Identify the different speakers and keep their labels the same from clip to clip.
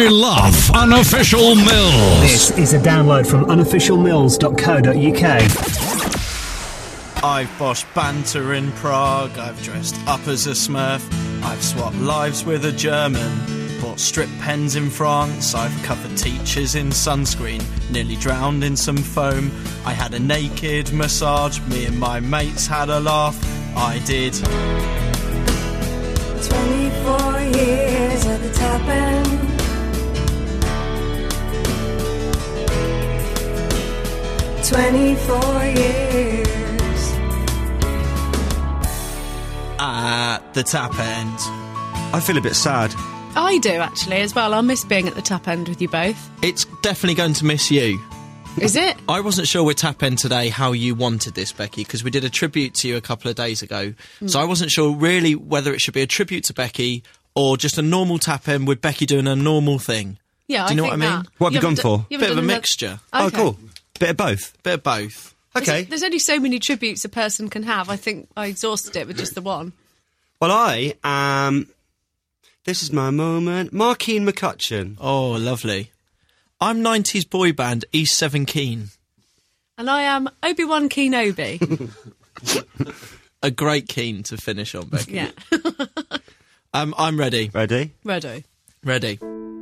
Speaker 1: I love Unofficial Mills.
Speaker 2: This is a download from unofficialmills.co.uk.
Speaker 3: I've boshed banter in Prague, I've dressed up as a Smurf, I've swapped lives with a German, bought strip pens in France, I've covered teachers in sunscreen, nearly drowned in some foam, I had a naked massage, me and my mates had a laugh, I did.
Speaker 4: 24 years at the top end. $24
Speaker 3: At the tap end.
Speaker 5: I feel a bit sad.
Speaker 6: I do, actually, as well. I'll miss being at the tap end with you both.
Speaker 3: It's definitely going to miss you.
Speaker 6: Is it?
Speaker 3: I wasn't sure with Tap End today how you wanted this, Becky, because we did a tribute to you a couple of days ago. So I wasn't sure really whether it should be a tribute to Becky or just a normal Tap End with Becky doing a normal thing.
Speaker 6: Yeah,
Speaker 3: Do you know
Speaker 6: think
Speaker 3: what I mean?
Speaker 6: that.
Speaker 5: What have you gone for?
Speaker 6: You
Speaker 3: Bit
Speaker 6: haven't
Speaker 3: of a
Speaker 6: done
Speaker 3: mixture.
Speaker 5: Oh,
Speaker 6: Okay.
Speaker 5: cool. Bit of both.
Speaker 3: Bit of both.
Speaker 5: Okay.
Speaker 6: There's only so many tributes a person can have. I think I exhausted it with just the one.
Speaker 5: Well, I am... This is my moment. Markeen McCutcheon.
Speaker 3: Oh, lovely. I'm 90s boy band East 7 Keen.
Speaker 6: And I am Obi-Wan Kenobi.
Speaker 3: A great Keen to finish on, Becky.
Speaker 6: Yeah.
Speaker 3: I'm ready.
Speaker 5: Ready?
Speaker 6: Ready.
Speaker 3: Ready.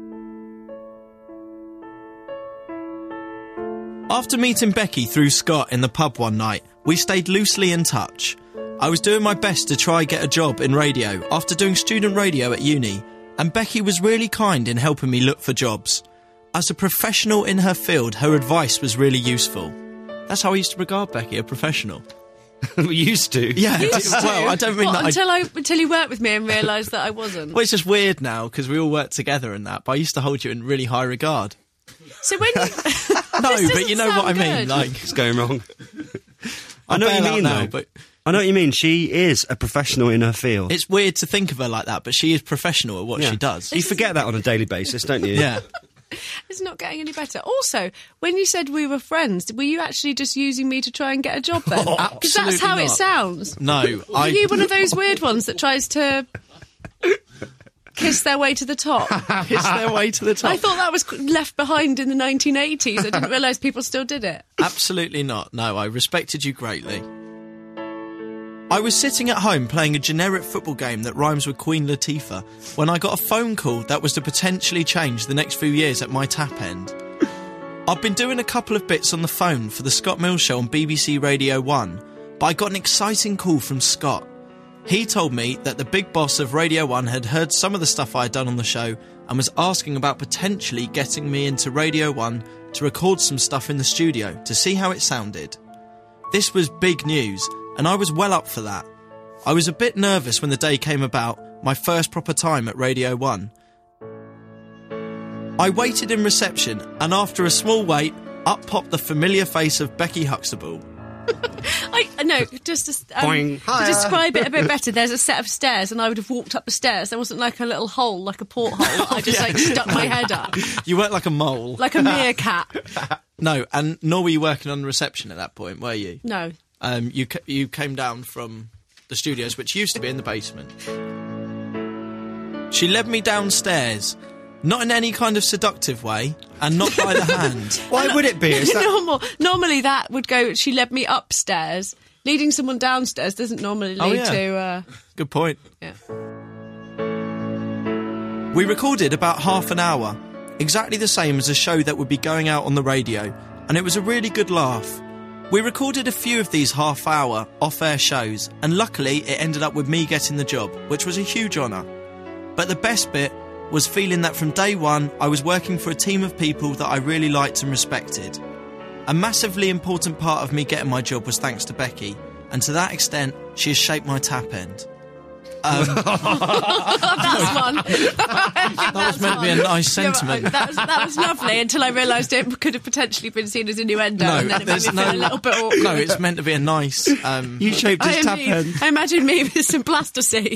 Speaker 3: After meeting Becky through Scott in the pub one night, we stayed loosely in touch. I was doing my best to try get a job in radio after doing student radio at uni, and Becky was really kind in helping me look for jobs. As a professional in her field, her advice was really useful. That's how I used to regard Becky, a professional.
Speaker 5: We used to.
Speaker 3: Yeah, well, I don't mean that.
Speaker 6: Until you worked with me and realised that I wasn't.
Speaker 3: Well, it's just weird now because we all work together and that. But I used to hold you in really high regard.
Speaker 6: So when you...
Speaker 3: No, but you know what I mean.
Speaker 6: good.
Speaker 3: Like,
Speaker 5: It's going wrong. I know what you
Speaker 3: bail out
Speaker 5: mean,
Speaker 3: now,
Speaker 5: though.
Speaker 3: but
Speaker 5: I know what you mean. She is a professional in her field.
Speaker 3: it's weird to think of her like that. But she is professional at what
Speaker 5: Yeah.
Speaker 3: she does.
Speaker 5: You forget that on a daily basis, don't you?
Speaker 3: Yeah.
Speaker 6: It's not getting any better. Also, when you said we were friends, were you actually just using me to try and get a job then? Because that's
Speaker 3: absolutely
Speaker 6: how it
Speaker 3: not.
Speaker 6: sounds.
Speaker 3: No,
Speaker 6: Are you one of those weird ones that tries to kiss their way to the top?
Speaker 3: Kiss their way to the top.
Speaker 6: I thought that was left behind in the 1980s. I didn't realise people still did it.
Speaker 3: Absolutely not. No, I respected you greatly. I was sitting at home playing a generic football game that rhymes with Queen Latifah when I got a phone call that was to potentially change the next few years at my tap end. I've been doing a couple of bits on the phone for the Scott Mills Show on BBC Radio 1, but I got an exciting call from Scott. He told me that the big boss of Radio 1 had heard some of the stuff I had done on the show and was asking about potentially getting me into Radio 1 to record some stuff in the studio to see how it sounded. This was big news, and I was well up for that. I was a bit nervous when the day came about, my first proper time at Radio 1. I waited in reception, and after a small wait, up popped the familiar face of Becky Huxtable.
Speaker 6: Just to
Speaker 5: Boing.
Speaker 6: describe it a bit better, there's a set of stairs and I would have walked up the stairs. There wasn't like a little hole, like a porthole. I just stuck my head up.
Speaker 3: You weren't like a mole.
Speaker 6: Like a meerkat.
Speaker 3: No, and nor were you working on reception at that point, were you?
Speaker 6: No.
Speaker 3: You came down from the studios, which used to be in the basement. She led me downstairs, not in any kind of seductive way, and not by the hand.
Speaker 5: Why would it be? Is that...
Speaker 6: Normally that would go, she led me upstairs. Leading someone downstairs doesn't normally lead to...
Speaker 3: Good point.
Speaker 6: Yeah.
Speaker 3: We recorded about half an hour, exactly the same as a show that would be going out on the radio, and it was a really good laugh. We recorded a few of these half-hour, off-air shows, and luckily it ended up with me getting the job, which was a huge honour. But the best bit was feeling that from day one I was working for a team of people that I really liked and respected. A massively important part of me getting my job was thanks to Becky, and to that extent, she has shaped my tap end.
Speaker 6: That's one.
Speaker 3: That was meant to be a nice sentiment.
Speaker 6: That was lovely until I realised it could have potentially been seen as innuendo,
Speaker 3: No,
Speaker 6: and then it made me
Speaker 3: there's
Speaker 6: feel a little bit awkward.
Speaker 3: No, it's meant to be a nice...
Speaker 5: You shaped his tap end.
Speaker 6: I imagine me with some plasticine.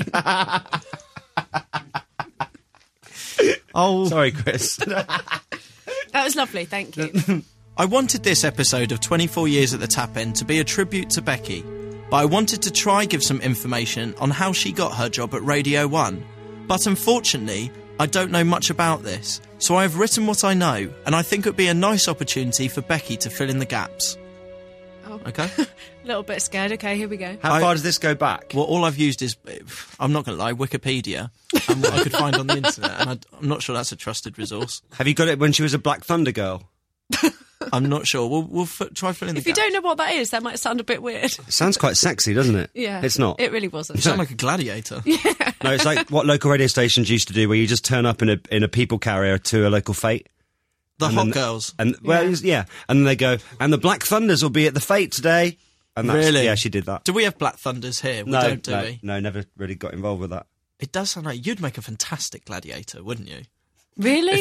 Speaker 3: Oh,
Speaker 5: Sorry, Chris.
Speaker 6: That was lovely, thank you.
Speaker 3: I wanted this episode of 24 Years at the Tap End to be a tribute to Becky, but I wanted to try give some information on how she got her job at Radio 1. But unfortunately, I don't know much about this, so I have written what I know, and I think it would be a nice opportunity for Becky to fill in the gaps.
Speaker 6: Oh.
Speaker 3: Okay?
Speaker 6: A little bit scared. Okay, here we go.
Speaker 5: How far does this go back?
Speaker 3: Well, all I've used is, I'm not going to lie, Wikipedia, and what I could find on the internet, and I'm not sure that's a trusted resource.
Speaker 5: Have you got it when she was a Black Thunder girl?
Speaker 3: I'm not sure. We'll try filling the
Speaker 6: If you
Speaker 3: gaps.
Speaker 6: don't know what that is, that might sound a bit weird.
Speaker 5: It sounds quite sexy, doesn't it?
Speaker 6: Yeah.
Speaker 5: It's not.
Speaker 6: It really wasn't.
Speaker 3: You sound like a gladiator.
Speaker 5: No, it's like what local radio stations used to do, where you just turn up in a people carrier to a local fete.
Speaker 3: The
Speaker 5: And
Speaker 3: hot
Speaker 5: then-
Speaker 3: girls.
Speaker 5: And yeah, and then they go, and the Black Thunders will be at the fete today. And that's,
Speaker 3: Really?
Speaker 5: Yeah, she did that.
Speaker 3: Do we have Black Thunders here? We don't, do we?
Speaker 5: No, never really got involved with that.
Speaker 3: It does sound like you'd make a fantastic gladiator, wouldn't you?
Speaker 6: Really?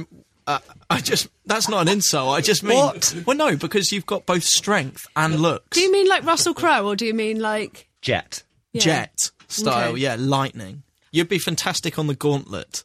Speaker 3: That's not an insult. I just mean...
Speaker 5: What?
Speaker 3: Well, no, because you've got both strength and looks.
Speaker 6: Do you mean like Russell Crowe, or do you mean like...
Speaker 5: Jet.
Speaker 6: Yeah.
Speaker 3: Jet style,
Speaker 6: Okay.
Speaker 3: yeah, lightning. You'd be fantastic on the gauntlet.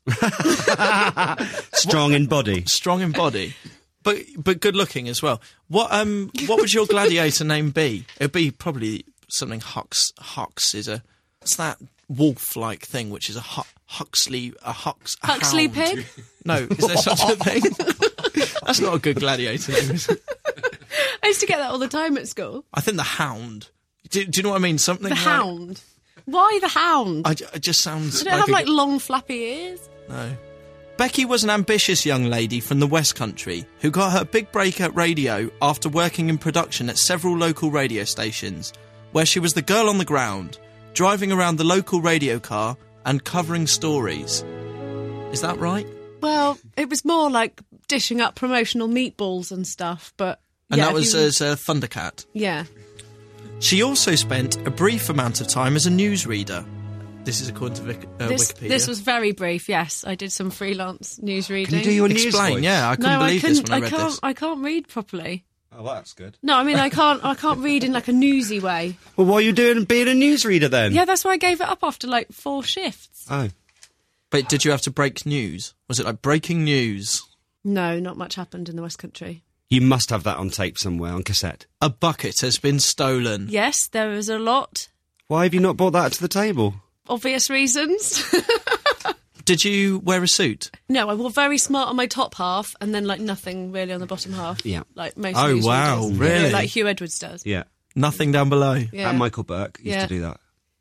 Speaker 5: Strong in body.
Speaker 3: Strong in body. But good looking as well. What would your gladiator name be? It'd be probably something Hux is a... What's that wolf-like thing, which is a Huxley
Speaker 6: Huxley
Speaker 3: hound?
Speaker 6: pig?
Speaker 3: No, is there such a thing? That's not a good gladiator name, is it?
Speaker 6: I used to get that all the time at school.
Speaker 3: I think the hound. Do you know what I mean? Something
Speaker 6: The
Speaker 3: like...
Speaker 6: hound. Why the hound?
Speaker 3: It just sounds
Speaker 6: They don't have like long flappy ears.
Speaker 3: No. Becky was an ambitious young lady from the West Country who got her big break at radio after working in production at several local radio stations, where she was the girl on the ground, driving around the local radio car and covering stories. Is that right?
Speaker 6: Well, it was more like dishing up promotional meatballs and stuff, but...
Speaker 3: And
Speaker 6: yeah,
Speaker 3: that was
Speaker 6: if you-
Speaker 3: as a Thundercat.
Speaker 6: Yeah.
Speaker 3: She also spent a brief amount of time as a newsreader. This is according to Wikipedia.
Speaker 6: This was very brief, yes. I did some freelance news reading.
Speaker 5: Can you do your news
Speaker 3: Explain,
Speaker 5: voice?
Speaker 3: yeah, I couldn't believe this when I read this.
Speaker 6: I can't read properly.
Speaker 5: Oh, well, that's good.
Speaker 6: No, I mean I can't read in like a newsy way.
Speaker 5: Well, what are you doing being a newsreader then?
Speaker 6: Yeah, that's why I gave it up after like 4 shifts.
Speaker 5: Oh.
Speaker 3: But did you have to break news? Was it like breaking news?
Speaker 6: No, not much happened in the West Country.
Speaker 5: You must have that on tape somewhere, on cassette.
Speaker 3: A bucket has been stolen.
Speaker 6: Yes, there was a lot.
Speaker 5: Why have you not brought that to the table?
Speaker 6: Obvious reasons.
Speaker 3: Did you wear a suit?
Speaker 6: No, I wore very smart on my top half and then like nothing really on the bottom half.
Speaker 5: Yeah.
Speaker 6: Like most
Speaker 3: Oh,
Speaker 6: newsreaders.
Speaker 3: wow, really?
Speaker 6: Like Hugh Edwards does.
Speaker 5: Yeah.
Speaker 3: Nothing down below.
Speaker 6: Yeah.
Speaker 5: And Michael Burke used
Speaker 6: Yeah.
Speaker 5: to do that.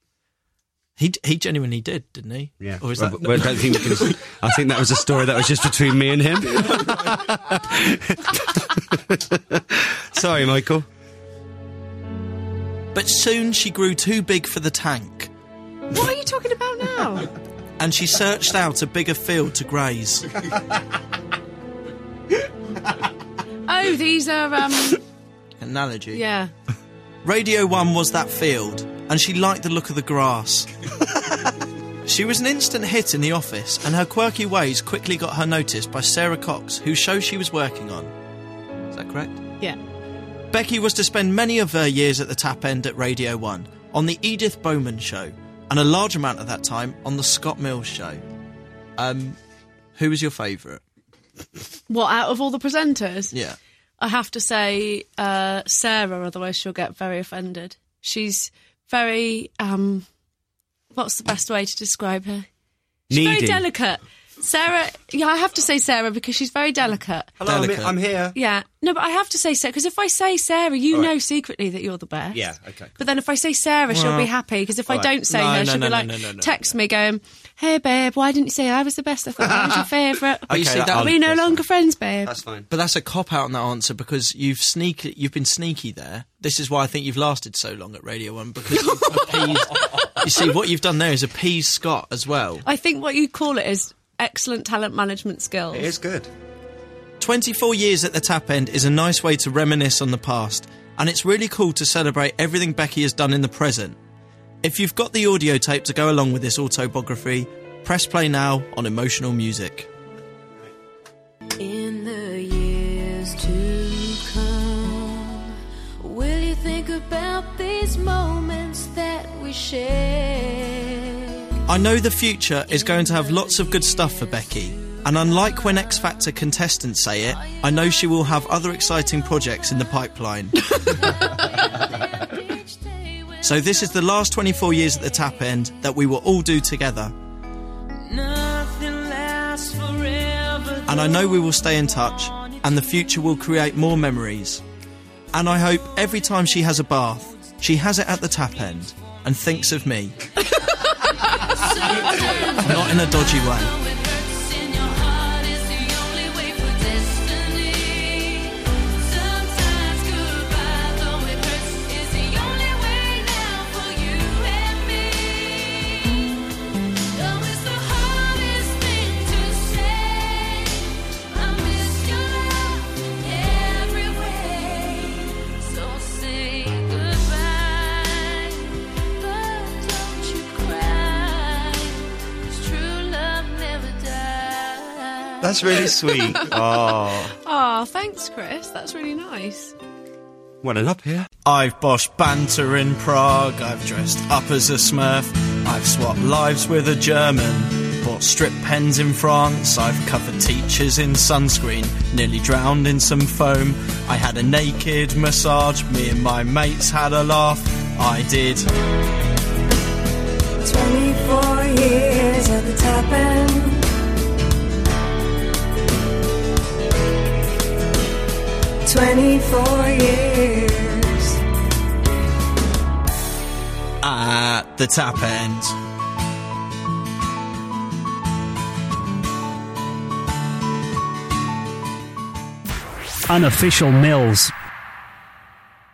Speaker 3: He genuinely did, didn't he?
Speaker 5: Yeah.
Speaker 3: Or is
Speaker 5: Well,
Speaker 3: that...
Speaker 5: well, I don't think it was, I think that was a story that was just between me and him. Sorry, Michael.
Speaker 3: But soon she grew too big for the tank,
Speaker 6: What are you talking about now?
Speaker 3: and she searched out a bigger field to graze.
Speaker 6: Oh, these are
Speaker 3: Analogy.
Speaker 6: yeah.
Speaker 3: Radio 1 was that field, and she liked the look of the grass. She was an instant hit in the office, and her quirky ways quickly got her noticed by Sarah Cox, whose show she was working on. Is that correct?
Speaker 6: Yeah.
Speaker 3: Becky was to spend many of her years at the tap end at Radio 1, on the Edith Bowman Show, and a large amount of that time on the Scott Mills Show. Who was your favourite?
Speaker 6: What, out of all the presenters?
Speaker 3: Yeah.
Speaker 6: I have to say Sarah, otherwise she'll get very offended. She's very, what's the best way to describe her? She's
Speaker 5: Needy.
Speaker 6: very delicate. Sarah, yeah, I have to say Sarah because she's very delicate.
Speaker 5: Hello,
Speaker 3: Delicate.
Speaker 5: I'm here.
Speaker 6: Yeah, no, but I have to say Sarah because if I say Sarah, you know secretly that you're the best.
Speaker 5: Yeah, okay.
Speaker 6: But then if I say Sarah, she'll be happy because if I
Speaker 5: All right.
Speaker 6: don't say
Speaker 3: No,
Speaker 6: her,
Speaker 3: no,
Speaker 6: she'll
Speaker 3: no,
Speaker 6: be
Speaker 3: no,
Speaker 6: like,
Speaker 3: no, no, no.
Speaker 6: text me going, "Hey babe, why didn't you say I was the best? I thought I was your favourite."
Speaker 3: But you see, that,
Speaker 5: I'll-
Speaker 6: Are we no longer friends, babe?
Speaker 5: That's fine.
Speaker 3: but that's a cop-out on that answer because you've been sneaky there. This is why I think you've lasted so long at Radio 1, because you've appeased... You see, what you've done there is appease Scott as well.
Speaker 6: I think what you call it is excellent talent management skills.
Speaker 5: It is good.
Speaker 3: 24 years at the tap end is a nice way to reminisce on the past, and it's really cool to celebrate everything Becky has done in the present. If you've got the audio tape to go along with this autobiography, press play now on Emotional Music.
Speaker 4: In the years to come, will you think about these moments that we share?
Speaker 3: I know the future is going to have lots of good stuff for Becky, and unlike when X Factor contestants say it, I know she will have other exciting projects in the pipeline. So this is the last 24 years at the tap end that we will all do together.
Speaker 4: Nothing left
Speaker 3: And I know we will stay in touch, and the future will create more memories. And I hope every time she has a bath, she has it at the tap end and thinks of me. Not in a dodgy way.
Speaker 5: That's really sweet.
Speaker 6: Oh, thanks, Chris. That's really nice.
Speaker 5: Welling up here.
Speaker 3: I've boshed banter in Prague, I've dressed up as a Smurf, I've swapped lives with a German, bought strip pens in France, I've covered teachers in sunscreen, nearly drowned in some foam, I had a naked massage, me and my mates had a laugh, I did.
Speaker 7: 24 years at the top end. "24 years
Speaker 3: at the tap end."
Speaker 2: Unofficial Mills.